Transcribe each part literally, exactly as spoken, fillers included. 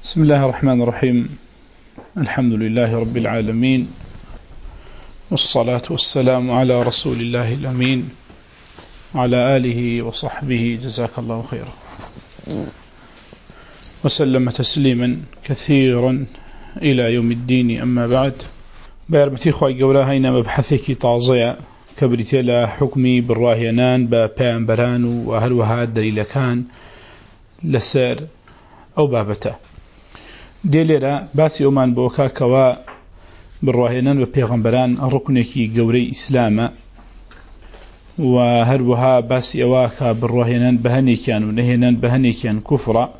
بسم الله الرحمن الرحيم. الحمد لله رب العالمين، والصلاة والسلام على رسول الله الأمين وعلى آله وصحبه جزاك الله خيرا وسلم تسليما كثيرا إلى يوم الدين. أما بعد، بارمتي خواهي قولا هينا مبحثك طازع كبرتي لا حكمي بالراهينان ببيانبران وهل وهاد دليل كان لسير أو بابته ديليرا باسي أمان بوكا كوا بالراهينان ببيغمبران ركنكي قوري إسلاما وهروها باسي أواكا بالراهينان بهني كان ونهينان بهني كان كفرا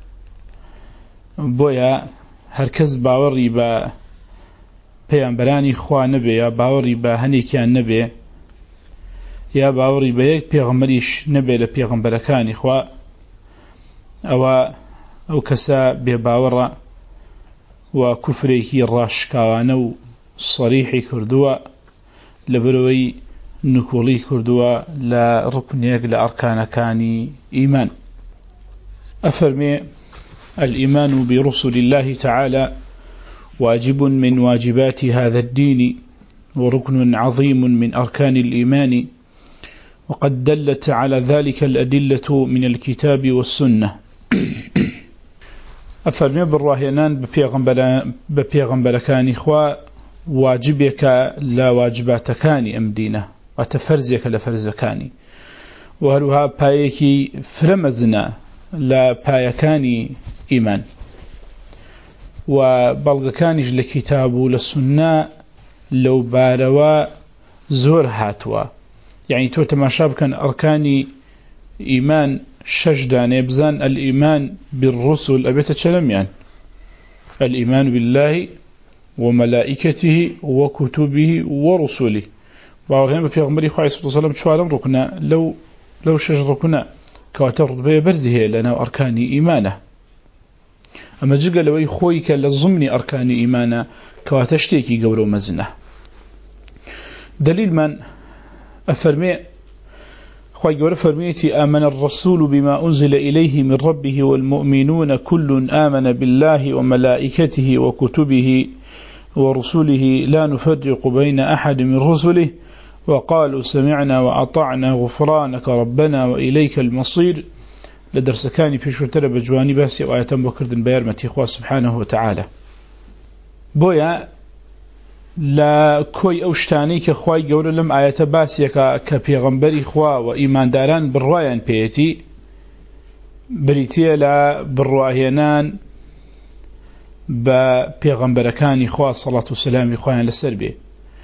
بويا هركز باوري با بيغمبراني خوا نبي يا باوري بهني كان نبي يا باوري بيك بيغمبريش نبي لبيغمبركاني خوا أو أو كسا بباورا وكفريكي راشكاوانو صريحي كردوا لبروي نكولي كردوا لركنيك لأركان كاني إيمان. أفرمي: الإيمان برسل الله تعالى واجب من واجبات هذا الدين وركن عظيم من أركان الإيمان، وقد دلت على ذلك الأدلة من الكتاب والسنة. أفرمي بالراهينان ببيغمبركاني خوا واجبك لا واجباتكاني أمدينة وتفرزك لفرزكاني، وهلوها بايكي فرمزنا لا بايكاني إيمان، وبلغكانيج لكتاب للسنة لو باروا زور هاتوا، يعني تو تماشاب كان أركاني إيمان شجدان يبزان الإيمان بالرسل أبيت تشلم، يعني الإيمان بالله وملائكته وكتبه ورسله. وعليهم بيغمبري خواه صلى الله عليه وسلم شوالم ركنا لو لو شج ركنا كواتر بي برزه لنا أركاني إيمانه. أما جيغا لوي خويك للضمن أركاني إيمانه كواتشتيكي قولو مزنه. دليل من أفرمي خوي قول فرميتي: آمن الرسول بما أنزل إليه من ربه والمؤمنون كل آمن بالله وملائكته وكتبه ورسله لا نفرق بين أحد من رسله وقالوا سمعنا وأطعنا غفرانك ربنا وإليك المصير. لدرس كاني في شرطة بجواني باسي وآياتم بكردن بيارمتي إخوة سبحانه وتعالى. بويا لا كوي أوشتاني كخواي قول لهم آيات باسية كبيغمبري خوا وإيمان داران بالروايان بيتي بريتيا لا بالروايانان ببيغمبركاني خوا صلاة والسلام إخوان للسربي.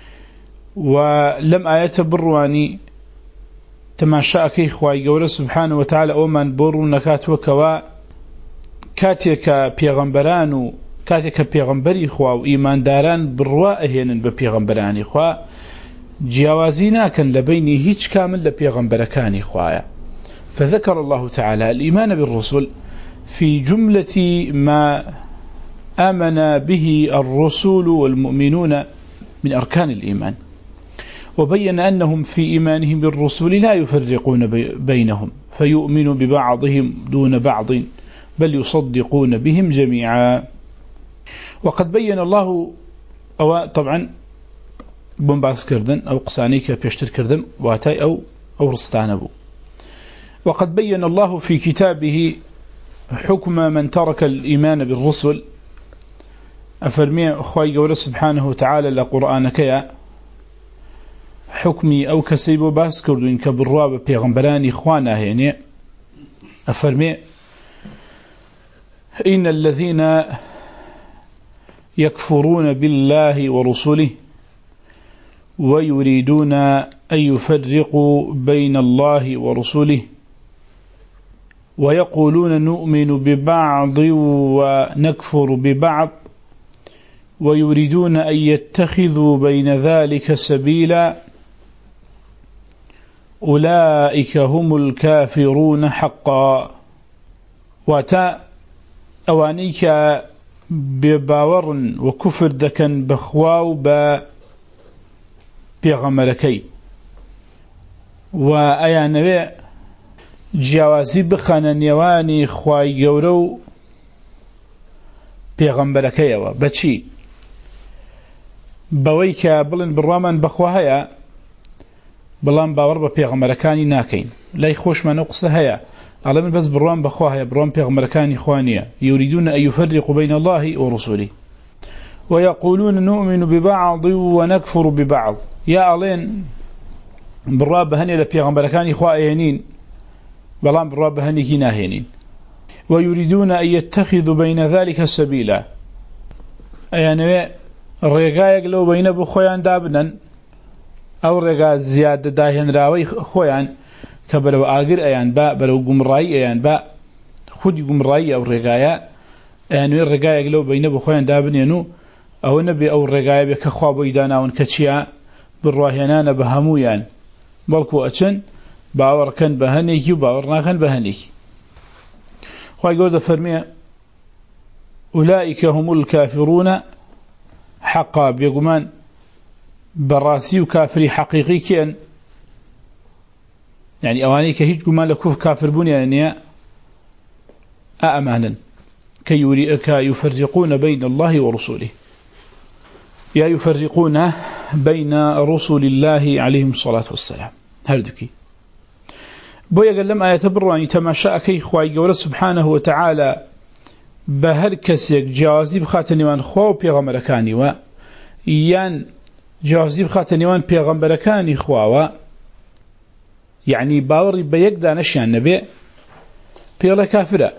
ولم آيات بالرواني تماشاكي خواي قول سبحانه وتعالى أومن برو نكات وكوا كاتيك بيغمبرانو كاتك بيغمبري خوا وإيمان داران بالرواءهن ببيغمبراني خوا جيوازينا كان لبيني هيج كامل لبيغمبركاني خوايا. فذكر الله تعالى الإيمان بالرسل في جملة ما آمن به الرسول والمؤمنون من أركان الإيمان، وبين أنهم في إيمانهم بالرسل لا يفرقون بينهم فيؤمن ببعضهم دون بعض بل يصدقون بهم جميعا. وقد بين الله أو طبعا بنباس كردن أو قسانيك بيشتر كردن واتي أو أو رستانبو. وقد بين الله في كتابه حكم من ترك الإيمان بالرسل. أفرمي أخوي قول سبحانه وتعالى لقرآنك يا حكمي أو كسيب باس كردن كبرواب بيغمبراني إخوانا يعني. أفرمي: إن الذين يكفرون بالله ورسله ويريدون أن يفرقوا بين الله ورسله ويقولون نؤمن ببعض ونكفر ببعض ويريدون أن يتخذوا بين ذلك سبيلا أولئك هم الكافرون حقا. واتا أوانيك بباور وكفر دكن بخواو با بيغمركي وآيا نبي جوازي بخانا نيواني خواي قورو پێغەمبەرەکەیەوە بەچی بەوەی کە بڵێن بڕوامان بەخوا هەیە بەڵام باوەڕ بە پێغەمبەرەکانی ناکەین لای خۆشمانە قسە هەیە ئەڵێ من بەس بڕوام بەخوا هەیە بڕوام پێغەمبەرەکانی خوا نییە يريدون أن يفرقوا بين الله ورسله ويقولون نؤمن ببعض ونكفر ببعض يا ألين بڕوا بەهەنێ لە پێغەمبەرەکانی خوا ئەهێنین بەڵام بڕوا بەهەنێکی ناهێنین ويريدون أن يتخذوا بين ذلك سبيلا ئەیانەوێ ڕێگایەک لەو بەینە بۆ خۆیان دابنن ئەو ڕێگا زیادە داهێنراوەی خۆیان کە بەرەو ئاگر ئەیان با بەرەو گومڕایی ئەیان با خودی گومڕایی ئەو ڕێگایە ئەیانوێ ڕێگایەک لەو بەینە بۆ خۆیان دابنێن و ئەوە نەبێ ئەو ڕێگایە بێ کە خوا بۆی داناون کە چیە بڕواهێنانە بە هەموویان بەڵکو ئەچن باوەڕکەن بە هەنێکی و باوەڕ ناکەن بە هەنێکی خوای گەورە دەفەرمێ أولئك هم الكافرون حقا بيقومان براسي وكافري حقيقي كيان يعني أواني كهيج قمان لكوف كافر بني يعني أأمانا كي يفرقون بين الله ورسوله يا يفرقون بين رسول الله عليهم الصلاة والسلام هردكي بويا قال لما يتبرعني تماشاء كي خواهي قول سبحانه وتعالى بهر كسيك جوازي بخاتنيوان خواو بيغمركاني و يان جوازي بخاتنيوان بيغمركاني خواو يعني باوري بيك دانشيان نبي بيغلا كافرة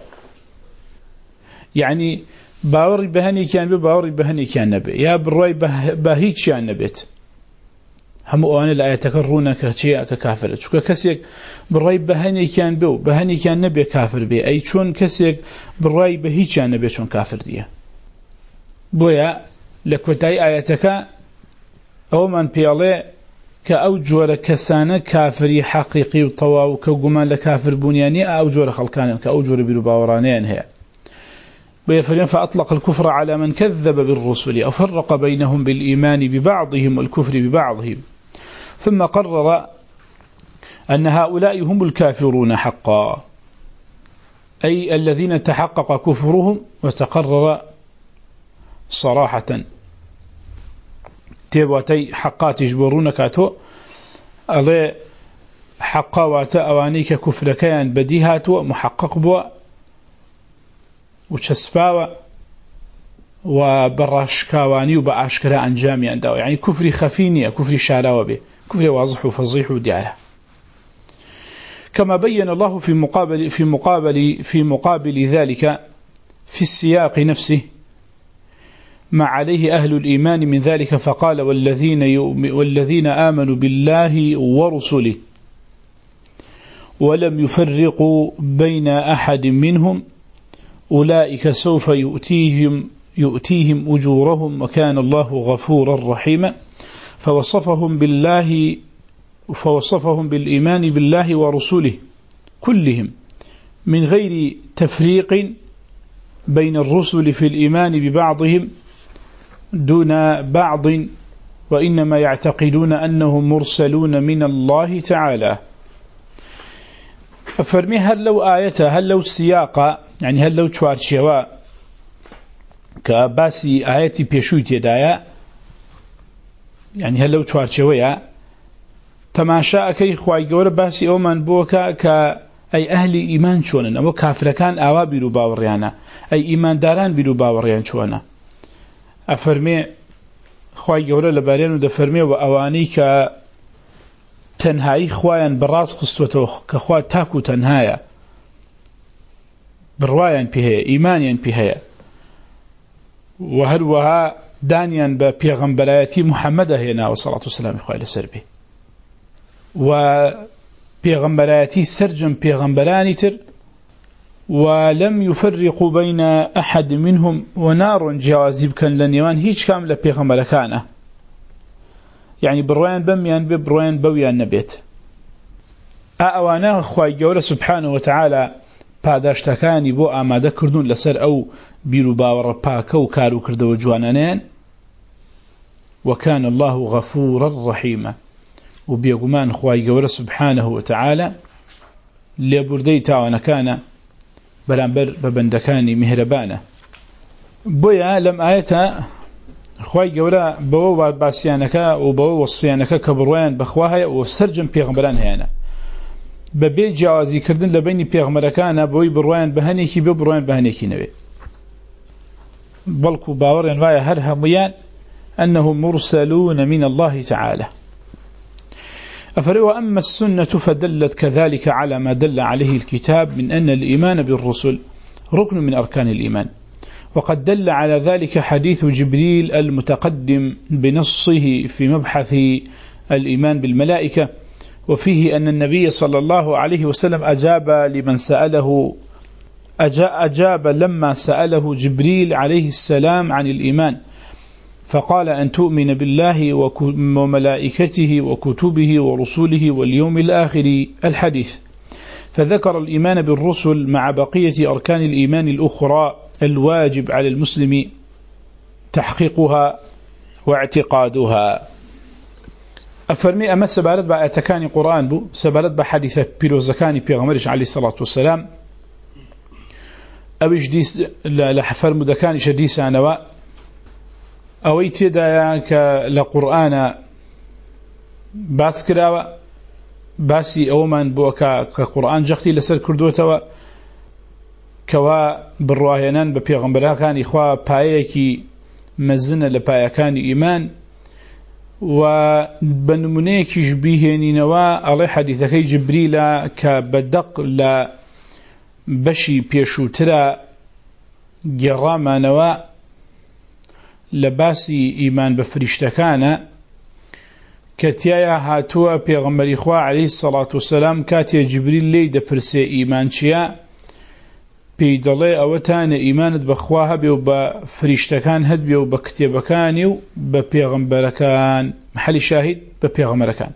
يعني باوري بهني كان بي باوري بهني كان نبي يا بالرأي بهيتشيان نبيت هم أوان لا يتكررون كشيء ككافر شو كسيك بالرأي بهني كان بيو بهني كان نبي كافر بي أي شون كسيك بالرأي بهيج كان نبي شون كافر ديه بويا لكوتاي آياتك أو من بيالي كأوجور كسانة كافري حقيقي وطواو كوجمان لكافر بنياني أوجور خلقان كأوجور بلباورانين هي بيفرين فأطلق الكفر على من كذب بالرسل أو فرق بينهم بالإيمان ببعضهم والكفر ببعضهم ثم قرر أن هؤلاء هم الكافرون حقا أي الذين تحقق كفرهم وتقرر صراحة تيبواتي حقات يجبرون كاتو ألي حقا واتا أوانيك كفر كيان بديهات محقق بوا وشسفاوة وبراشكاواني وبأشكرا أنجامي أنداو يعني كفر خفيني كفر شاراوة به كفر واضح وفضيح ودياره كما بين الله في مقابل في مقابل في مقابل ذلك في السياق نفسه ما عليه أهل الإيمان من ذلك فقال والذين والذين آمنوا بالله ورسله ولم يفرقوا بين أحد منهم أولئك سوف يؤتيهم يؤتيهم أجورهم وكان الله غفورا رحيما فوصفهم بالله فوصفهم بالإيمان بالله ورسوله كلهم من غير تفريق بين الرسل في الإيمان ببعضهم دون بعض وإنما يعتقدون أنهم مرسلون من الله تعالى فرمي هل لو آية هل لو سياقة يعني هل لو تشوارشوا كباسي آياتي بيشويت يدايا يعني هل لو تشوارشوا تماشا كي خواي جور باسي أومن بوكا ك أي أهل إيمان شونن أو كافر كان أوا بيرو باوريانا أي إيمان داران بيرو باوريان شونا أفرمي خواي جور لبارين ودفرمي وأواني ك تنهاي خوايان براس خستوته كخوا تاكو تنهايا بروايان بهي إيمانيان بهي وهروها دانيان ببيغمبراتي محمد هنا والصلاة والسلام إخوائي لسربي وبيغمبراتي سرجم بيغمبراني تر ولم يفرقوا بين أحد منهم ونار جوازيب كان لنيوان هيج كاملة بيغمبركانه يعني بروان بميان ببروان بويان نبيت أأوانا خواهي جورة سبحانه وتعالى پاداشتەکانی بۆ ئامادە کردوون لەسەر ئەو بیر و باوەڕە پاکە و کار و کردەوە جوانانیان وكان الله غفورا رحيما وبيغمان خواهي جورة سبحانه وتعالى لبردي تاوانا كان بلانبر ببندكاني مهربانه بويا لم آياتها خواهي قولا بو باسيانكا وبو وصفيانكا كبروان بخواها وسترجم بيغمبران هيانا ببي جوازي كردن لبيني بيغمبركانا بوي بروان بهنيكي بو بروان بهنيكي نبي بلكو باورين وايا هرها ميان أنهم مرسلون من الله تعالى. أفروا أما السنة فدلت كذلك على ما دل عليه الكتاب من أن الإيمان بالرسل ركن من أركان الإيمان، وقد دل على ذلك حديث جبريل المتقدم بنصه في مبحث الإيمان بالملائكة، وفيه أن النبي صلى الله عليه وسلم أجاب لمن سأله أجاب لما سأله جبريل عليه السلام عن الإيمان فقال أن تؤمن بالله وملائكته وكتبه ورسوله واليوم الآخر الحديث، فذكر الإيمان بالرسل مع بقية أركان الإيمان الأخرى الواجب على المسلم تحقيقها واعتقادها. أفرمي أما سبالت با أتكاني قرآن بو سبالت با حديثة بيروزكاني بيغمرش عليه الصلاة والسلام أو جديس لحفر مدكاني شديس عنواء أو يتدايا لقرآن باس كراوة باسي أومان بو كقرآن جختي لسر كردوتوا كوا بالرواهينان ببيغمبرها إخوة بايكي مزنة لبايكان إيمان وبنمونيك جبيهني نوا على حديثكي جبريل كبدق لبشي بيشوترا جراما نوا لباسي إيمان بفريشتكانا كتيايا هاتوا بيغمبر إخوة عليه الصلاة والسلام كاتيا جبريل ليدا برسي إيمان شيا بيدلي أوتان إيمانت بخواها بيو بفريشتكان هد بيو بكتيبكاني و ببيغمبركان محل شاهد ببيغمبركان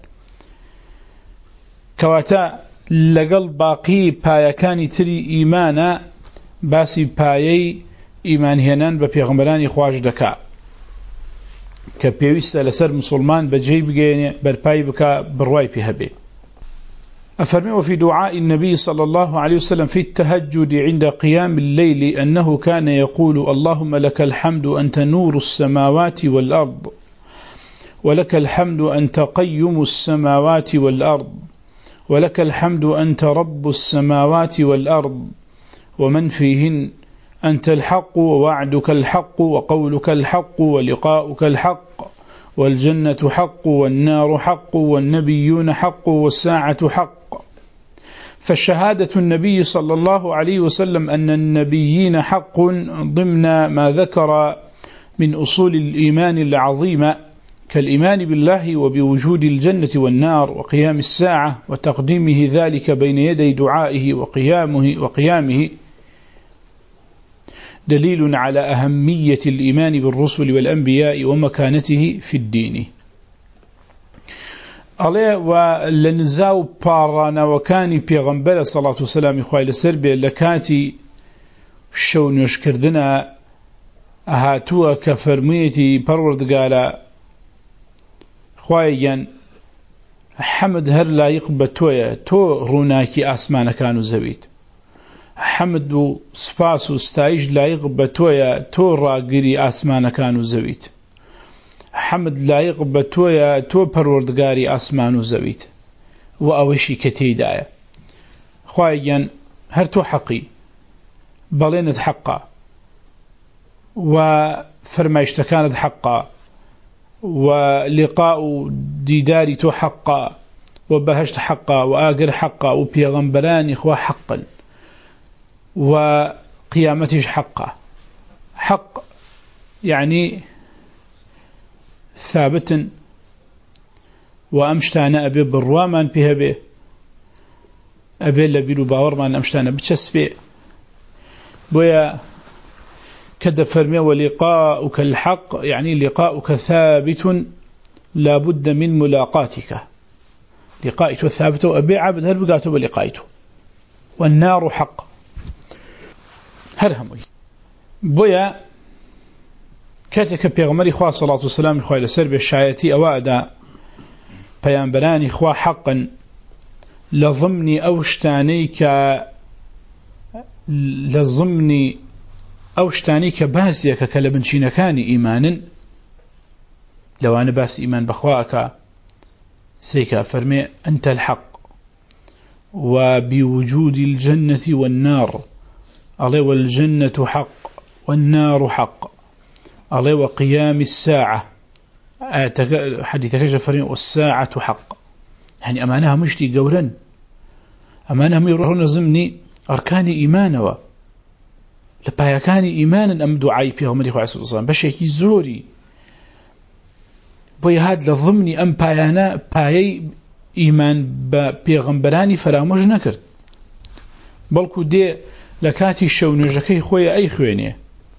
كواتا لقل باقي بايكاني تري إيمانا باسي بايي إيمان هنان ببيغمبراني خواج دكا كبيويست لسر مسلمان بجي بجيني برباي بكا برواي بهبي. أفرمي وفي دعاء النبي صلى الله عليه وسلم في التهجد عند قيام الليل أنه كان يقول اللهم لك الحمد أنت نور السماوات والأرض ولك الحمد أنت قيم السماوات والأرض ولك الحمد أنت رب السماوات والأرض ومن فيهن أنت الحق ووعدك الحق وقولك الحق ولقاؤك الحق والجنة حق والنار حق والنبيون حق والساعة حق. فالشهادة النبي صلى الله عليه وسلم أن النبيين حق ضمن ما ذكر من أصول الإيمان العظيمة كالإيمان بالله وبوجود الجنة والنار وقيام الساعة وتقديمه ذلك بين يدي دعائه وقيامه, وقيامه دليل على أهمية الإيمان بالرسل والأنبياء ومكانته في الدين. عليه ولنزاو بارانا وكاني بيغمبر صلى الله عليه وسلم إخوائي لسربي لكاتي شون يشكردنا أهاتوا كفرميتي برورد قال خوايا حمد هر لا يقبتويا تو روناكي أسمان كانوا زويد حمد و سپاس و ستایش لایق بتویا تو راگری آسمان کانو زویت حمد لایق بتویا تو پروردگاری آسمان و زویت و اوشی کتی دایا خواهیان هر تو حقی بلينت حقا وفرمايشتكانت حقا ولقاء ديداري تو حقا وبهشت حقا وآقر حقا وبيغمبران إخوة حقا وقيامته حقا حق يعني ثابت وأمشتانا أبي بروامان بها به أبي لبيلو باورمان أمشتانا بتشسبي بويا كد فرمي ولقاؤك الحق يعني لقاؤك ثابت لابد من ملاقاتك لقائته الثابت أبي عبد هل بقاته بلقائته والنار حق هرهمي بويا كاتك بيغمري خواه صلى الله عليه وسلم خواه لسرب الشايتي أوادا بيانبراني خواه حقا لضمني أوشتانيك لضمني أو شتاني كباسيك كلبنشين كان إيمانا لو أنا باس إيمان بخواك سيكا فرمي أنت الحق وبوجود الجنة والنار الله والجنة حق والنار حق الله وقيام الساعة حديث كشف فرمي والساعة حق يعني أمانها مشتي قولا أمانها ميرون ضمن أركان إيمانه لبايا كان إيمانا أم دعاي فيه غمري خواه صلى الله عليه وسلم بشيكي زوري بوي هاد لضمني أم بايانا بايي إيمان بيغمبراني فرامج نكرت بلكو دي لكاتي الشونجكي خويا أي خويني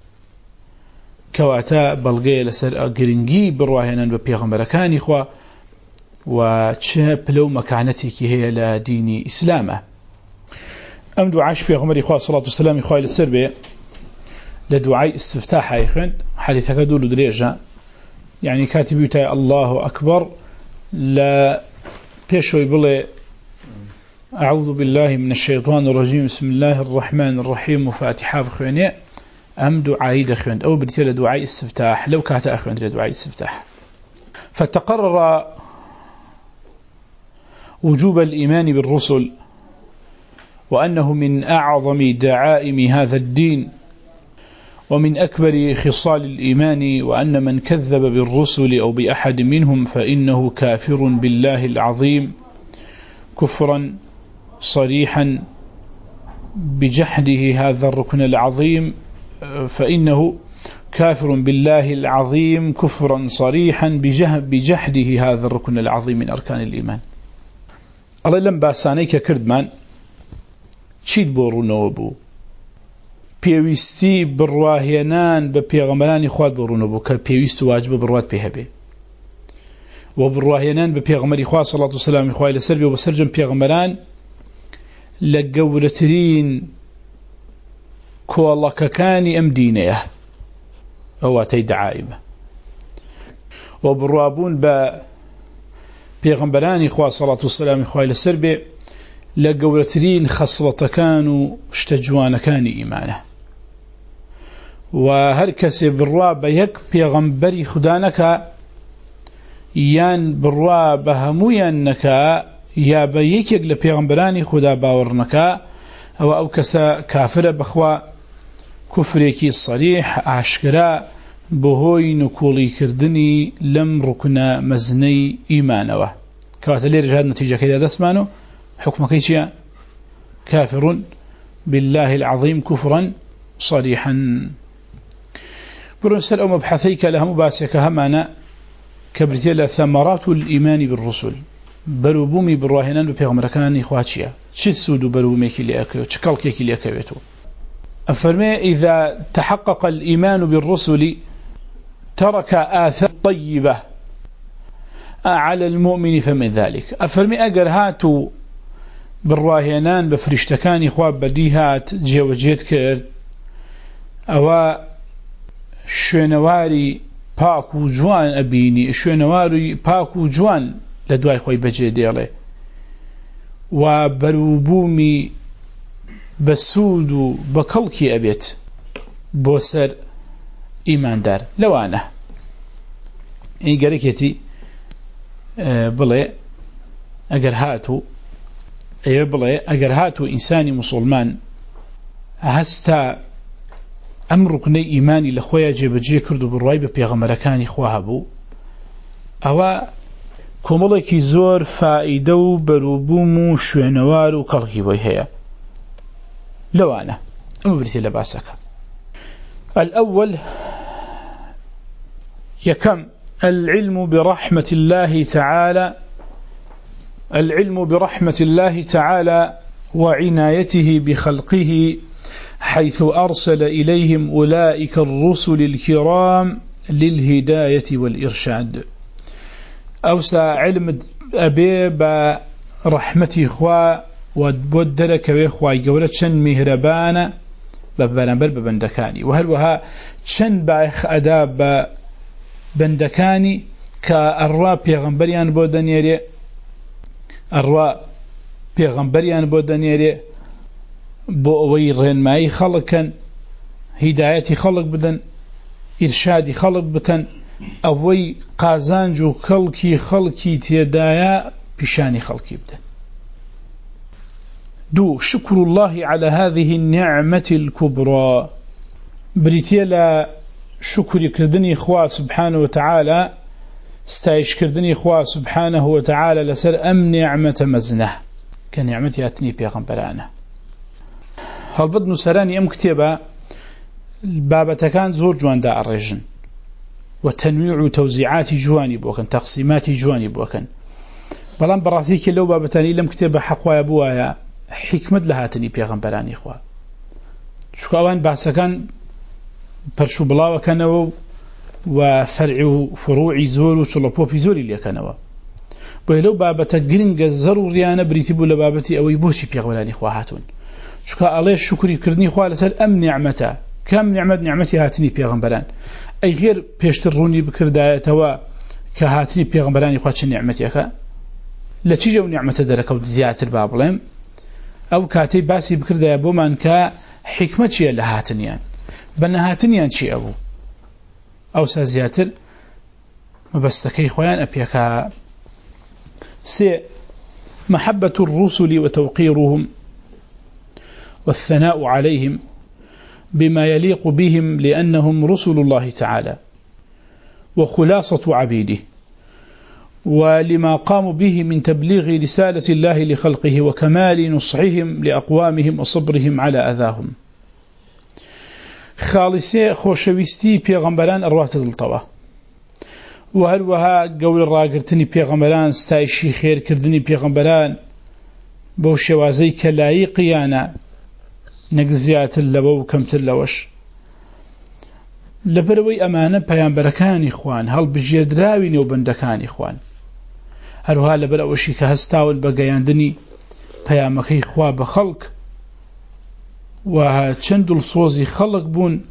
كواتا بلغي لسر قرنجي برواهنا ببيغمبركاني خوا وچه بلو مكانتي كي هي لديني إسلامه أم دعاش بيغمري خواه صلاة والسلام خواه للسربية لدعاء استفتاح أيخوان حديثك دول دريجة يعني كاتب يتاي الله أكبر لا بيشوي بلي أعوذ بالله من الشيطان الرجيم بسم الله الرحمن الرحيم وفاتحة بخواني أم دعاء دخوان أو بديت لدعاء استفتاح لو كانت أخوان لدعاء استفتاح فتقرر وجوب الإيمان بالرسل وأنه من أعظم دعائم هذا الدين ومن أكبر خصال الإيمان وأن من كذب بالرسل أو بأحد منهم فإنه كافر بالله العظيم كفرا صريحا بجحده هذا الركن العظيم فإنه كافر بالله العظيم كفرا صريحا بجحده هذا الركن العظيم من أركان الإيمان. الله لم باسانيك كردمان چید بۆ ڕوونەوە بوو پێویستی بڕواهێنان بە پێغەمبەرانی خوات بۆ ڕوونەوە بوو کە پێویست و واجبە بڕوات پێ هەبێ و بڕواهێنان بە پێغەمبەری خوا سەڵات و سەلامی خوای لەسەر بێ و بەسەرجەم پێغەمبەران لە گەورەترین کۆڵەکەکانی ئەم دینەیە ئەواتەی دەعایمە و بڕوابوون بە پێغەمبەرانی خوا سەڵات و سەلامی خوای لەسەر بێ لە گەورەترین خەسڵەتەکان و شتە جوانەکانی ئیمانە و هەر کەسێ بڕوا بە یەک پێغەمبەری خوددا نەکا یان بڕوا بە هەموویان نەکا یا بە یەکێک لە پێغەمبەرانی خوددا باوەڕ نەکا ئەوە ئەو کەسە کافرە بەخوا کوفرێکی سەریح ئاشکرا بەهۆی نکۆڵیکردنی لەم ڕوکنە مەزنەی ئیمانەوە کەواتە لێرە هات نەتیجەکەی دەستمانەوە حكم كيشيا كافر بالله العظيم كفرا صريحا برسل أو مبحثيك لها مباسك همانا كبرتيلا ثمرات الإيمان بالرسل بروبومي بالراهنان ببيغمركان إخواتشيا تشسود بروبوميك اللي أكويت تشكالكيك اللي أكويتو أفرمي إذا تحقق الإيمان بالرسل ترك آثار طيبة على المؤمن فمن ذلك أفرمي أقر هاتو بڕواهێنان بە فریشتەکانی خوا بەدیهات جێوەجێت کرد ئەوە شوێنەواری پاک و جوان ئەبینی شوێنەواری پاک و جوان لە دوای خۆی بەجێ دێڵێ و بەروبوومی بەسوود و بەکەڵکی ئەبێت بۆ سەر ئیماندار لەوانە ئین گەرەکێتی بڵێ ئەگەر هاتوو ئەوێ بڵێ ئەگەر هاتوو ئینسانی موسڵمان هەستا ئەم ڕوکنەی ئیمانی لە خۆیان جێبەجێ کرد و بڕوای بە پێغەمبەرەکانی خوا هەبوو ئەوە کۆمەڵێکی زۆر فائیدە و بەروبووم و شوێنەوار و کەڵکی بۆی هەیە لەوانە ئەمە بریتێ لە باسەکە الأول يكم العلم برحمة الله تعالى العلم برحمة الله تعالى وعنايته بخلقه حيث أرسل إليهم أولئك الرسل الكرام للهداية والإرشاد أوسع علم أبي برحمة إخوة ودرك بإخوة جولة شن مهربانة ببنبر ببندكاني وهل وها شن باخ أداب بندكاني كأروا بيغمبريان بودنيري أروا بيغمبريان بودنيري بو أوي رين ماي خلقا هدايتي خلق بدن إرشادي خلق بكن أوي قازانجو خلقي خلقي تيدايا بشاني خلقي بدن دو شكر الله على هذه النعمة الكبرى بريتيلا شكر كردني إخوة سبحانه وتعالى استعيش كردني إخوة سبحانه وتعالى لسر أم نعمة مزنة كنعمتي أتني بيغمبرانا هل بدنا سراني أم كتابة البابة كان زور جوان دا الرجن وتنويع توزيعات جواني بوكن تقسيمات جواني بوكن بلان براسيك لو بابتاني لم كتابة حقوا يبوايا حكمة لهاتني بيغمبراني إخوة شو أوان بحثا كان برشو بلاوة كانوا وفرع فروع زور وشلبوبي زوري اللي كانوا بلو بابتا قرنق ضروريانا بريتبو لبابتي أو يبوشي بيغمبراني إخوة هاتون شو عليه الشكر كردني إخوة لسال أم نعمته كم نعمة نعمتي هاتني بيغمبران أي غير بيشتروني بكردايتوا كهاتني بيغمبراني إخوة نعمتي أكا لا تيجوا نعمة درك أو زيادة البابلم أو كاتي باسي بكردايا بومان كحكمة شيء لهاتنيان بنا هاتنيان شيء أبو أو سازياتر مبستكي إخوان أبيكا سي محبة الرسل وتوقيرهم والثناء عليهم بما يليق بهم لأنهم رسل الله تعالى وخلاصة عبيده ولما قاموا به من تبليغ رسالة الله لخلقه وكمال نصحهم لأقوامهم وصبرهم على أذاهم خالصي خوشويستي بيغمبران أروات الطوى وهل وها قول الراقرتني بيغمبران ستايشي خير كردني بيغمبران بوشوازي كلايقيانا نقزيات اللبو كمت اللوش لبروي أمانة بيان بركان إخوان هل بجيد راوين وبندكان إخوان هلوها لبروشي كهستاول بقياندني بيان مخي إخوة بخلق وچند الصوزي خلق بون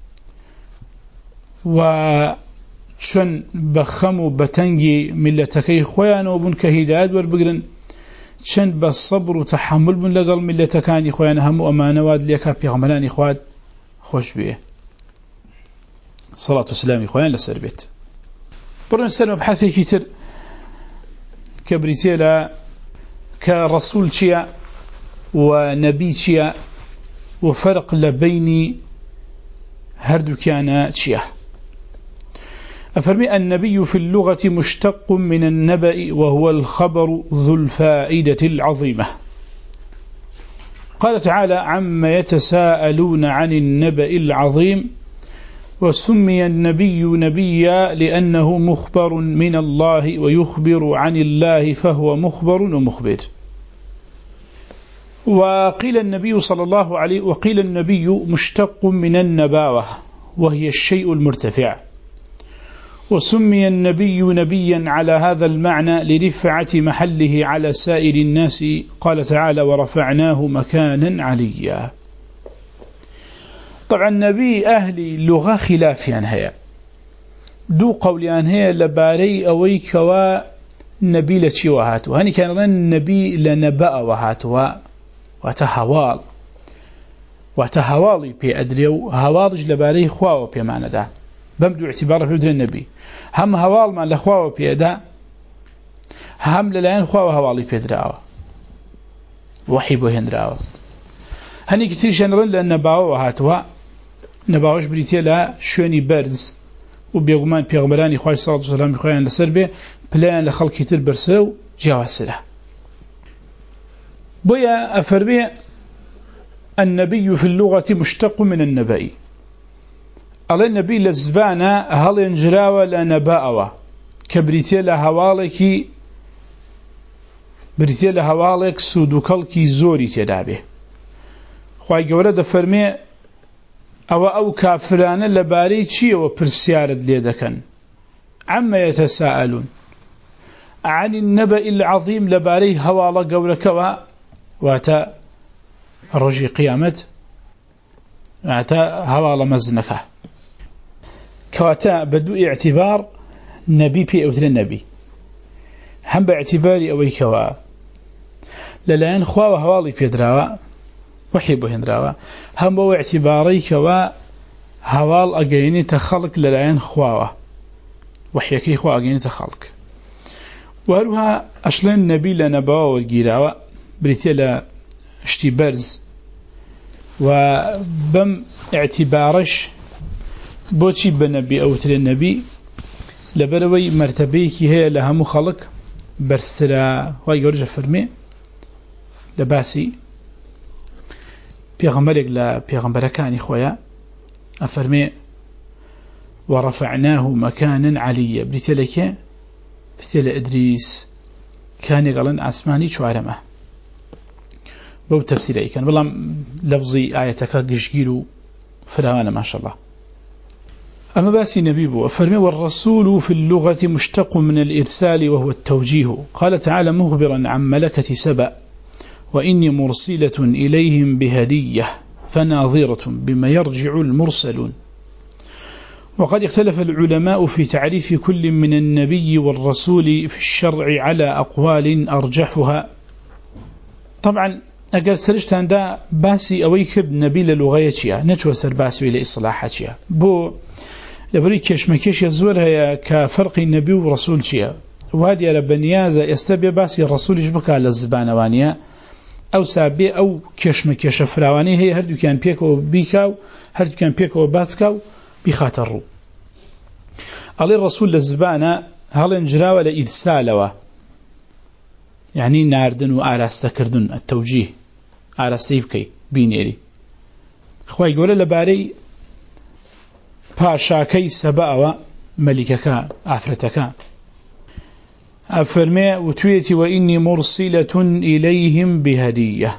وچن بخمو بتنجي ملتكي إخوان وبون كهداد وربقرن چند بالصبر وتحمل من لقل ملتكان إخوان هم أمانة واد ليكا بيغملان إخوات خوش بيه صلاة والسلام إخوان لسر بيت برنا نستلم بحثي كتير كبريتيلا كرسول شيا ونبي شيا وفرق لبين هردو كان شيا أفرمي النبي في اللغة مشتق من النبأ وهو الخبر ذو الفائدة العظيمة قال تعالى عما يتساءلون عن النبأ العظيم وسمي النبي نبيا لأنه مخبر من الله ويخبر عن الله فهو مخبر ومخبر وقيل النبي صلى الله عليه وقيل النبي مشتق من النباوة وهي الشيء المرتفع وسمي النبي نبيا على هذا المعنى لرفعة محله على سائر الناس قال تعالى ورفعناه مكانا عليا طبعا النبي أهلي لغة خلافيا هي دو قوليان هي لباري أويك ونبي لتشي وهاتوا هني كان النبي لنبأ وهاتوا وتهوال وتهوالي بي أدريو هوالج لباري خواو بي معنى ده بمدو اعتباره في بدر النبي هم هوال ما لخواو بي أدا هم للاين خواو هوالي بي دراوا وحي بوهن دراوا هني كتير شنرن لأن نباو وهاتوا نباوش بريتيا لا شوني برز وبيغمان بيغمراني خواهي صلى الله عليه وسلم خواهي لسربي بلان لخلق كتير برسو جاواسره بويا أفربي النبي في اللغة مشتق من النبأ على النبي لزبانا هل ينجراوا لنباءوا كبريتيا لهوالك بريتيا لهوالك سودوكالك زوري تدابه خواهي قولة فرمي او او كافران لباري چي وبرسيارد ليدكن عما يتساءلون عن النبأ العظيم لباري هوالا قولكوا واتا رجي قيامة واتا هوالا مزنكه كواتا بدو اعتبار نبي بي اوتر النبي هم باعتباري اوي كوا للاين خوا وهوالي بيدراوا وحي بوهن دراوا هم بو اعتباري كوا هەواڵ ئەگەیەنێتە خەڵک لەلایەن خواوە وحیەکەی خوا ئەگەیەنێتە خەڵک وهروها ئەشڵێن نەبی لە نەبەوە وەرگیراوە بریتە لە شتی بەرز و بەم اعتیبارش بۆچی بە نەبی ئەوترێن نەبی لەبەرەوەی مەرتەبەیەکی هەیە لە هەموو خەڵک بەرزترە وای گەورەش فەرمێ لە باسی پێغەمبەرێک لە پێغەمبەرەکانی خۆیە ئەفەرمێ ورفعناه مكانا عليا بریتە لە کێ بریتە لە ئیدریس کانێک ئەڵێن ئاسمانی چوارەمە بەو تەفسیرەیەکەن بەڵام لەفزی ئاەتەکە گشتگیر و فراوانە ماشەڵڵا أما باسي نبي بو فرمي والرسول في اللغة مشتق من الإرسال وهو التوجيه قال تعالى مخبرا عن ملكة سبأ وإني مرسلة إليهم بهدية فناظرة بما يرجع المرسلون وقد اختلف العلماء في تعريف كل من النبي والرسول في الشرع على أقوال أرجحها طبعا أقل سرشتان دا باسي أويكب نبي للغاية نجوى سر باسي لإصلاحاتها بو لبري كشمكيش يزور هي كفرق النبي ورسول شيء وهذه ربنيازة يستبي باسي الرسول يجبك على الزبانوانية أو سابي أو كشمكيش فراواني هي هردو كان بيكو بيكاو هردو كان بيكو باسكاو بخاطر على الرسول للزبانة هل انجراوة لإرسالوا يعني ناردن وآراستكردن التوجيه آراستيبكي بينيري خواهي قولة لباري پاشاکەی سەبەوە مەلیکەکە ئافرەتەکە ئەفەرمێ وتوێتی وإني مرسلة إليهم بهدية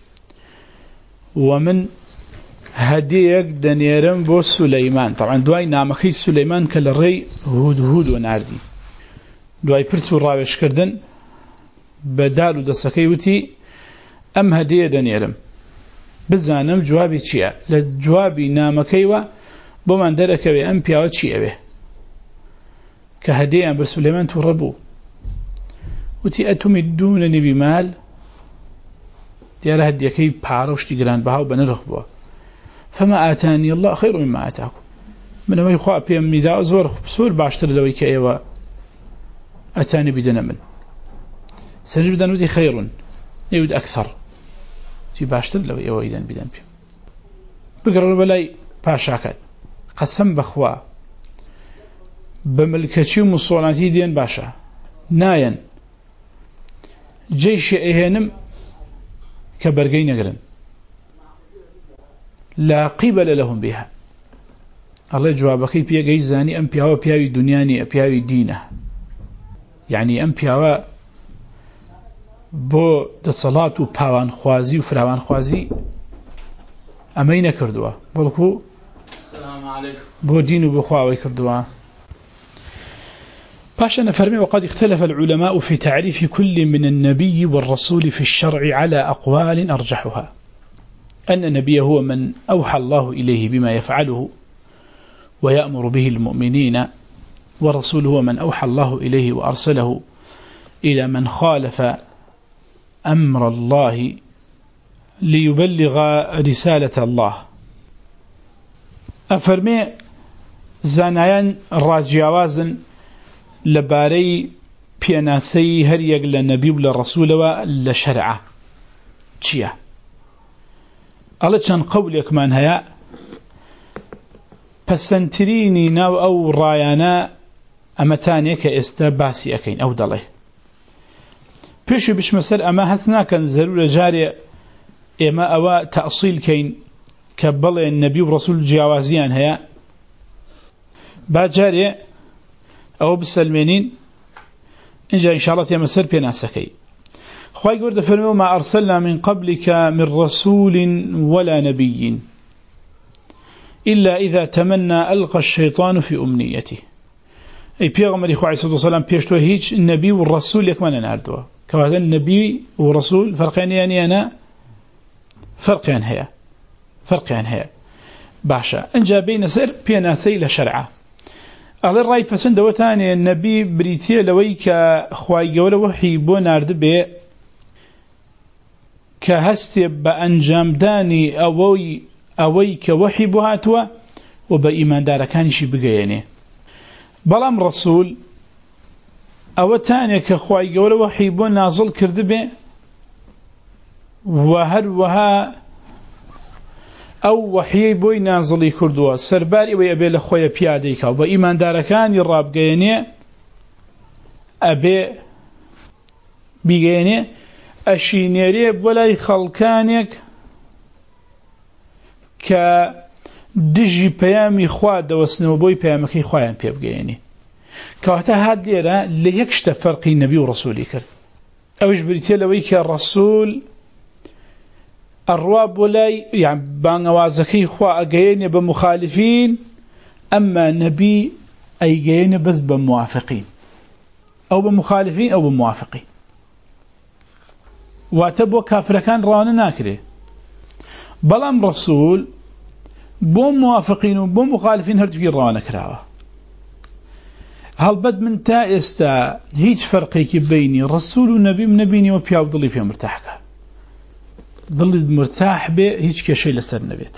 ومن هديك دنيرم بو سليمان طبعا دواي نامەکەی سليمان کە لە ڕێی هود هود و ناردی دوای پرس و ڕاوێشکردن بە دال و دەسەکەی وتی ئەم هەدیە دەنێرم بزانم جوابی چییە لە جوابی نامەکەیوە بۆمان دەرەکەوێ ئەم پیاوە چی ئەوێ کە هەدەیان بە سولەیمان تووڕە بوو وتی ئەتومیدونەنی بمال دیارە هەدیەکەی پارە و شتی گرانبەها و بە نرخ بووە فما ئاتانی الله خەیر مما ئاتاکم منەوەی خوا پێم میدا زۆر زۆر باشتر لەوەی کە ئێوە ئەتانی بیدەنە من سەرنج بدەن وتی خەیڕون نەیوت ئەکثەر تی باشتر لەوەی ئێوە ئیدەن بیدەن پێم بگەڕە بەلای پاشاکەت قسم بخوا بملكتي ومصوناتي دين باشا ناين جيش اهنم كبرقين نقرن لا قبل لهم بها الله جوابك بيا زاني ام بياوا بياوي دنياني بياوي دينه يعني ام بياوا بو د صلاه و پاوان خوازي و فراوان خوازي امين كردوا بلكو بو دين وبخواوي كردوا باشا نفرمي وقد اختلف العلماء في تعريف كل من النبي والرسول في الشرع على أقوال أرجحها أن النبي هو من أوحى الله إليه بما يفعله ويأمر به المؤمنين والرسول هو من أوحى الله إليه وأرسله إلى من خالف أمر الله ليبلغ رسالة الله أفرمي زانایان ڕاجیاوازن لەبارەی پێناسەی هەر یەک لە نەبی و لە ڕەسوولەوە لە شەرعە چییە؟ ئەڵێ چەند قەولێکمان هەیە پەسەندترینی ناو ئەو ڕایانە ئەمەتانێ کە ئێستا باسی ئەەکەین ئەو دەڵێ پێشی بچمە سەر ئەمە هەست ناکەن زەرورە جارێ ئێمە ئەوە تەئسیلکەین کە بڵێ نەبی و ڕەسوول جیاوازیان هەیە با جارێ ئەوە بسەلمێنین اینجا ئینشاءالله تێمە سەر پێناسەکەی خوای گەورە دەفەرمێ وما أرسلنا من قبلك من رسول ولا نبي إلا إذا تمنى ألقى الشيطان في أمنيته أي پیغمبری خو علیه السلام پێشتۆ هیچ نبی و ڕەسوول یەکمانە ناردووە کەواتە نبی و ڕەسوول فەرقیان یانە فەرقیان هەیە فەرقیان هەیە باشە ئەنجا بینە سەر پێناسەی لە شەرعە ئەڵێ ڕای پەسەندەوەتانێ نەبی بریتیە لەوەی کە خوای گەورە وحی بۆ ناردبێ کە هەستێ بە ئەنجامدانی ئەوەی ئەوەی کە وحی بۆ هاتووە و بە ئیماندارەکانیشی بگەیەنێ. بەڵام ڕەسوول ئەوە تانێک کە خوای گەورە وەحی بۆ نازڵ کردبێ و هەروەها ئەو وەحیەی بۆی نازڵی کردووە سەرباری ئەوەی ئەبێ لە خۆیە پیادەیکا و بە ئیماندارەکانی ڕابگەیەنێ ئەبێ بیگەیەنێ ئەشینێرێ بۆ لای خەڵکانێک کە دژی پەیامی خوا دەوەستنەوە بۆی پەیامەکەی خۆیان پێ بگەیەنێ. کەواتە هات لێرە لە یەک شتە فەرقی نەبی و ڕەسوولی کرد، ئەوش بریتێ لەوەی کە ڕەسوول ئەڕوا بۆ لای یان بانگەوازەکەی خوا ئەگەیەنێ بە مخالفین، ئەمما نەبی ئەیگەیەنێ بەس بە موافقین، ئەو بە مخالفین ئەو بە موافقین. واتە بۆ کافرەکان ڕەوانە ناکرێ، بەڵام ڕەسوول بۆ موافقین و بۆ مخالفین هەردووکی ڕەوانە کراوە. هەڵبەت من تا ئێستا هیچ فەرقێکی بینی ڕەسوول و نەبیم نەبینیەوە پیا و دڵی پێ مرتاحکە، دڵت مرتاح بێ هیچ کێشەی لەسەر نەبێت.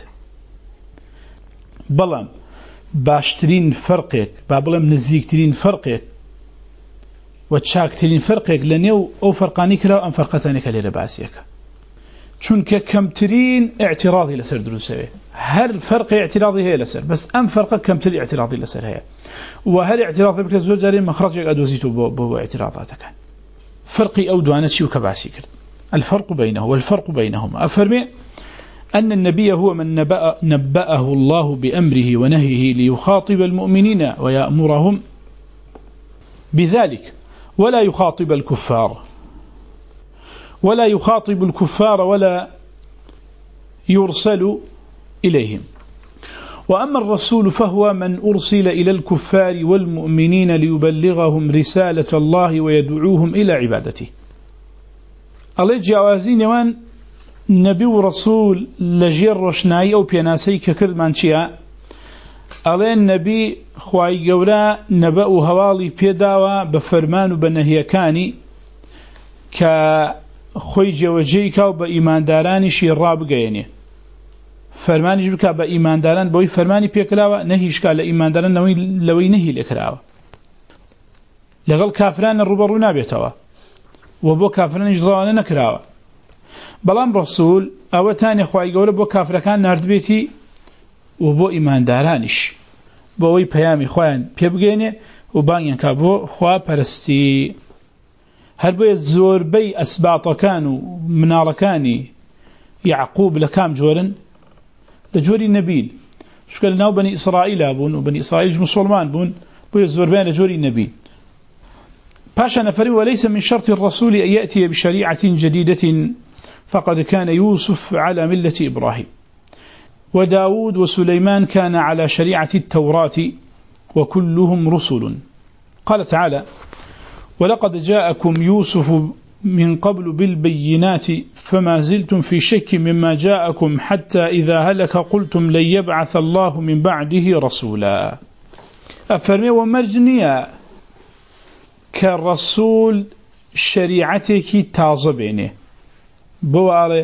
بەڵام باشترین فەرقێک با بڵێم نزیکترین فەرقێک و چاکترین فەرقێک لە نێو ئەو فەرقانی کراوە ئەم فەرقەتانێکە لێرە باسیەکە، چونکە کەمترین اعتراضی لەسەر دروستەوێ. هەر فەرقی اعتراضی هەیە لەسەر، بەس ئەم فەرقە کەمتر اعتراضی لەسەر هەیە و هەر اعتراضی بکرێت زۆر جارێ مەخرەجێک ئەدۆزیتەوە بۆ بۆ اعتراضاتەکان. فەرقی ئەو دوانە چی و کە باسی کرد؟ الفرق بينه والفرق بينهما أفرمي أن النبي هو من نبأ نبأه الله بأمره ونهيه ليخاطب المؤمنين ويأمرهم بذلك ولا يخاطب الكفار ولا يخاطب الكفار ولا يرسل إليهم. وأما الرسول فهو من أرسل إلى الكفار والمؤمنين ليبلغهم رسالة الله ويدعوهم إلى عبادته. الله جوازي نوان نبي ورسول لجير روشناي أو بيناسي ككرد منشيا. الله النبي خواي جورا نبأ هوالي بيداوا بفرمان وبنهيكاني كخوي جوجيكا وبإيمان داراني شي الراب جيني فرماني جبكا بإيمان داران بوي فرماني بيكلاوا نهيشكا لإيمان داران لوي, لوي نهي لكلاوا لغل كافران الربرو نابيتوا وبو كافران اجرانا نكراوا بلام رسول او تاني خواهي قوله بو كافر كان نارد بيتي وبو إيمان دارانش بوي بيامي خواهن بيبغيني وبانيان كابو خواه پرستی هل بو الزور بي أسباط كانوا مناركاني يعقوب لكام جورن لجوري النبيل شكال ناو بني إسرائيل بون وبني إسرائيل مسلمان بون بو الزور بين لجوري النبيل باشا نفري وليس من شرط الرسول أن يأتي بشريعة جديدة فقد كان يوسف على ملة إبراهيم وداود وسليمان كان على شريعة التوراة وكلهم رسل. قال تعالى ولقد جاءكم يوسف من قبل بالبينات فما زلتم في شك مما جاءكم حتى إذا هلك قلتم لن يبعث الله من بعده رسولا. أفرمي ومرجنيا كالرسول شريعتك تازبينه بوالي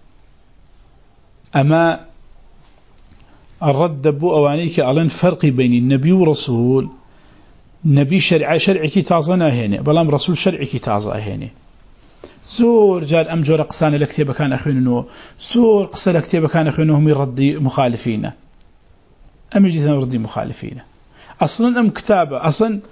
أما الرد بو أوانيك ألين فرق بين النبي والرسول. نبي شرع شرعك تازنا هنا بلام رسول شرعك تازا هنا زور جال أم جور قصان الكتاب كان أخوينه زور قصة الكتاب كان أخوينه هم يردي مخالفين أم يجيزنا يردي مخالفين أصلا أم كتابة أصلا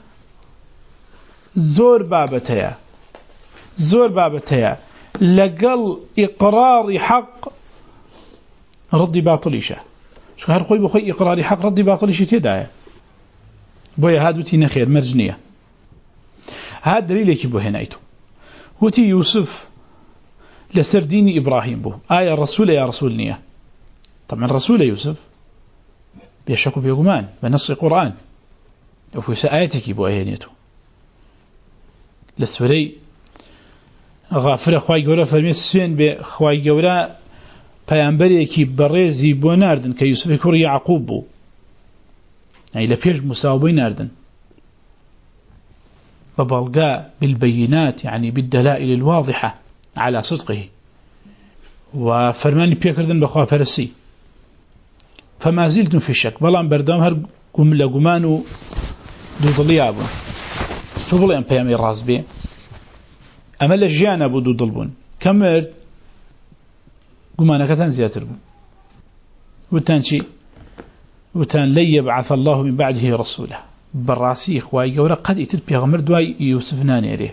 زور بابتها زور بابتها لقل إقرار حق ردي باطليشه شو هالقوي بخوي إقرار حق ردي باطليشه تداية بويا هادوتي نخير مرجنية. هاد دليلك بو هنايتو وتي يوسف لسر ديني إبراهيم بو آية الرسول يا رسول نية. طبعا الرسول يوسف بيشكو بيقمان بنص القرآن وفي سآياتك بو آيانيتو لسوري غافر خواهي قولا فرمي السوين بخواهي قولا پیامبرێکی بەڕێزی بۆ ناردن کە یوسف کوڕی یعقوب بوو يعني لپیش مساوبی ناردن ببلغاء بالبينات يعني بالدلائل الواضحة على صدقه وفرماني بيكردن بخوا پرسي فما زلتم في الشك بلان بردام هر قم لقمانو دو ضليابون تقول أن بيامي راس بي أما لجيانا بدو ضلبون كمر قمانا كتان زياتر بون وتان شي وتان لن يبعث الله من بعده رسوله بالراسي إخوائي قورا قد اتد بيغمر دواي يوسف نانيري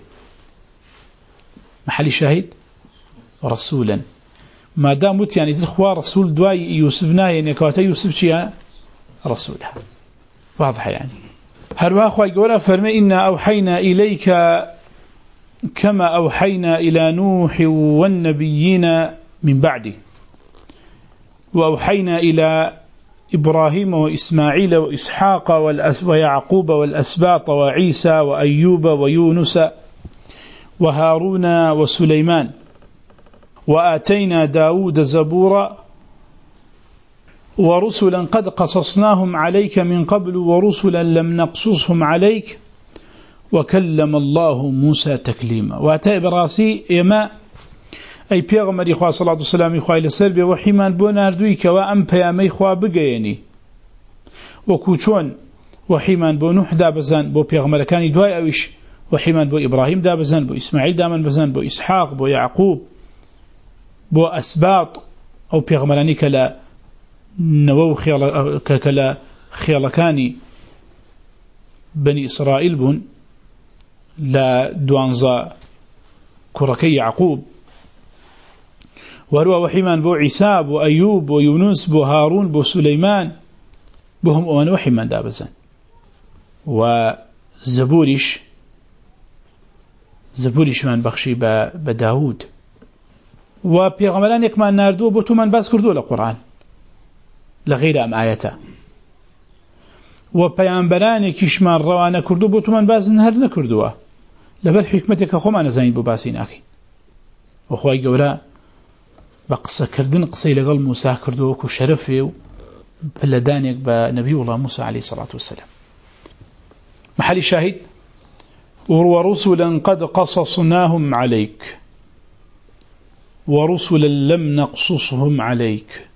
محلي شاهد رسولا ما دامت يعني تدخوا رسول دواي يوسف نانيري كواتا يوسف شيئا رسوله واضح يعني هروا أخوائي قورا فرمي إنا أوحينا إليك كما أوحينا إلى نوح والنبيين من بعده وأوحينا إلى إبراهيم وإسماعيل وإسحاق ويعقوب والأسباط وعيسى وأيوب ويونس وهارون وسليمان وآتينا داود زبورا ورسلا قد قصصناهم عليك من قبل ورسلا لم نقصصهم عليك وكلم الله موسى تكليما واتى براسي يما أي پیغمبر إخوة صلى الله عليه وسلم إخوة إلى سربية وحيمان بوناردوي كوا أم پیامي إخوة بقيني وكوچون وحيمان بو نوح دابزان بو پیغمبر كان دواي أويش وحيمان بو إبراهيم دابزان بو إسماعيل دامن بزان بو إسحاق بو يعقوب بو أسباط أو پیغمبراني كلا نوو خيال كلا خيالكاني بني إسرائيل بون لا دوانزا كركي يعقوب وهو وحيمان بو عيسى بو أيوب بو يونس بو هارون بو سليمان بهم أوان وحيمان دابزان وزبوريش زبوريش من بخشي بداود وبيغمران يكمان ناردو بوتو من باس كردو لقرآن لغير أم آياته وبيانبران يكشمان روانا كردو بوتو من باس نهر نكردوه لبل حكمتك خو ما نزاين بو باسين أخي وخواي قولا بقصة كردن قصي لقل موسى كردو وكو شرفه بلدانيك بنبي الله موسى عليه الصلاة والسلام محل شاهد ورسلا قد قصصناهم عليك ورسلا لم نقصصهم عليك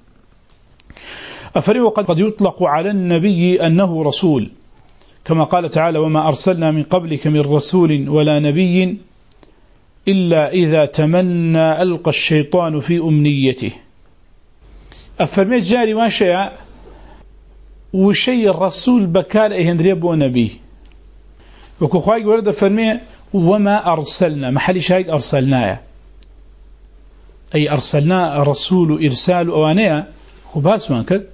أفريق قد يطلق على النبي أنه رسول كما قال تعالى وما أرسلنا من قبلك من رسول ولا نبي إلا إذا تمنى ألقى الشيطان في أمنيته أفرميت جاري ما شيء وشيء الرسول بكال أيهندريب ونبي وكو خواهي ورد فرمي وما أرسلنا محل شاهد أرسلناه أي أرسلنا رسول إرسال أوانيا وباس ما كد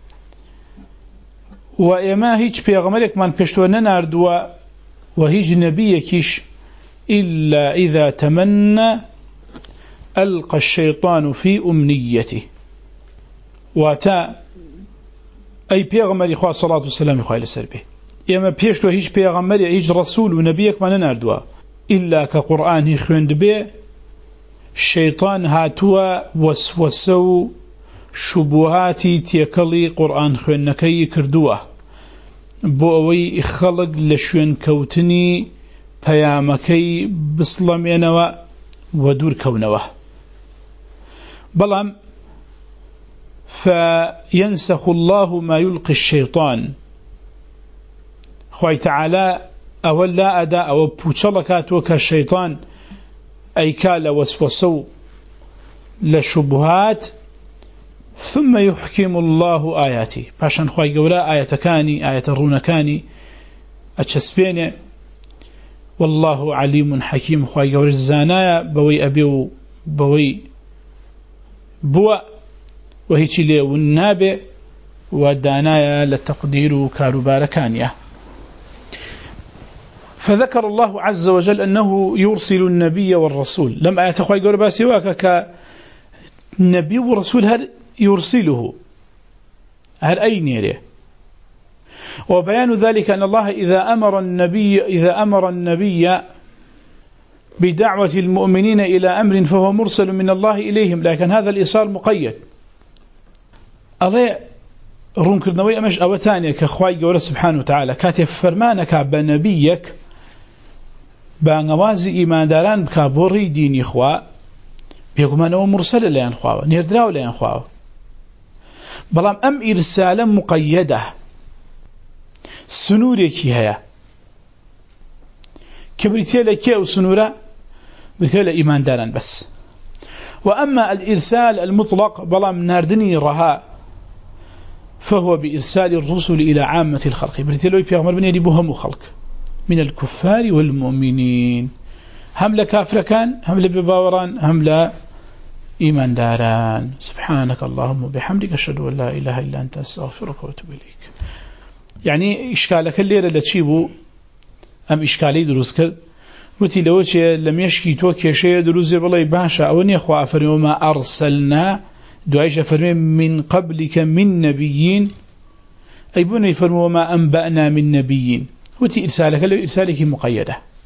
وإما هيج بيغمرك من بيشتونا ناردوا وهيج نبيكيش إلا إذا تمنى ألقى الشيطان في أمنيته واتا أي بيغمر إخوة الصلاة والسلام إخوة السربي إما بيشتو هيج بيغمر هيج رسول ونبيك من ناردوا إلا كقرآن يخوند به الشيطان هاتوا وسوسو شبهاتي تيكلي قرآن خوينكي كردوه بووي خلق لشوين كوتني بيامكي بسلمينوا ودور كونوا بلام فينسخ الله ما يلقي الشيطان خوي تعالى أولا أداء أو بوشلكاتو كالشيطان أي كال وسوسو لشبهات ثم يحكم الله آياتي باشان خواهي قولا آية كاني آية الرونكاني أتشسبيني والله عليم حكيم خواهي قولا الزانايا بوي أبيو بوي بوا وهيتي لي والنابع ودانايا لتقدير كارباركانيا فذكر الله عز وجل أنه يرسل النبي والرسول لم آية خواهي قولا باسواك كنبي والرسول هل يرسله هل أين يريه وبيان ذلك أن الله إذا أمر النبي إذا أمر النبي بدعوة المؤمنين إلى أمر فهو مرسل من الله إليهم لكن هذا الإيصال مقيد الله رون كردنوي أمش أو تانية كخواي قوله سبحانه وتعالى كاتب فرمانك بنبيك بانوازي إيمان داران بكابوري ديني خوا بيقوم أنه مرسل لين خوا نيردراو لين خوا بلام أم إرسالا مقيدة سنورك هيا كبريتيلا كي أو سنورة بريتيلا إيمان دارا بس. وأما الإرسال المطلق بلام ناردني رها فهو بإرسال الرسل إلى عامة الخلق بريتيلا يبيغمر بني يدبهم خلق من الكفار والمؤمنين هم لكافر كان هم لبباوران هم لا إيمان داران. سبحانك اللهم وبحمدك أشهد أن لا إله إلا أنت أستغفرك وأتوب إليك. يعني إشكالك الليلة لتشيبه أم إشكالي دروس كر وتي لوجه لم يشكي توكي شيء دروس بالله باشا أو نيخوا أفرمي وما أرسلنا دعيش أفرمي من قبلك من نبيين أي بني فرمي وما أنبأنا من نبيين وتي إرسالك اللي إرسالك مقيدة